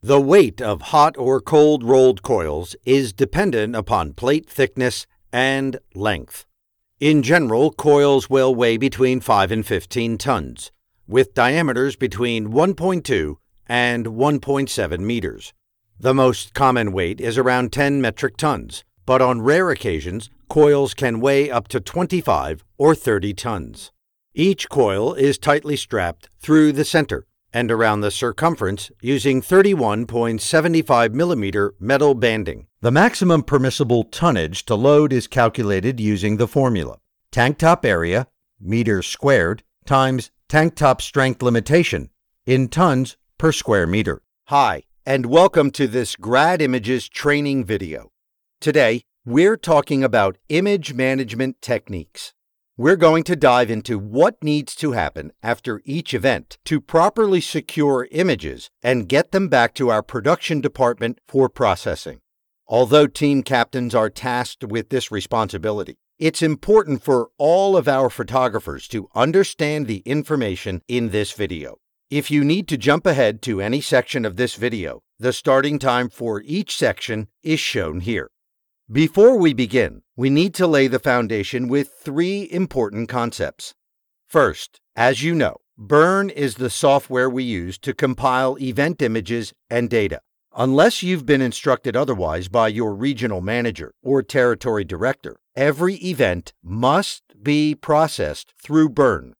The weight of hot or cold rolled coils is dependent upon plate thickness and length. In general, coils will weigh between 5 and 15 tons, with diameters between 1.2 and 1.7 meters. The most common weight is around 10 metric tons, but on rare occasions, coils can weigh up to 25 or 30 tons. Each coil is tightly strapped through the center and around the circumference using 31.75 millimeter metal banding. The maximum permissible tonnage to load is calculated using the formula: tank top area, meters squared, times tank top strength limitation, in tons per square meter. Hi, and welcome to this Grad Images training video. Today, we're talking about image management techniques. We're going to dive into what needs to happen after each event to properly secure images and get them back to our production department for processing. Although team captains are tasked with this responsibility, it's important for all of our photographers to understand the information in this video. If you need to jump ahead to any section of this video, the starting time for each section is shown here. Before we begin, we need to lay the foundation with 3 important concepts. First, as you know, Burn is the software we use to compile event images and data. Unless you've been instructed otherwise by your regional manager or territory director, every event must be processed through Burn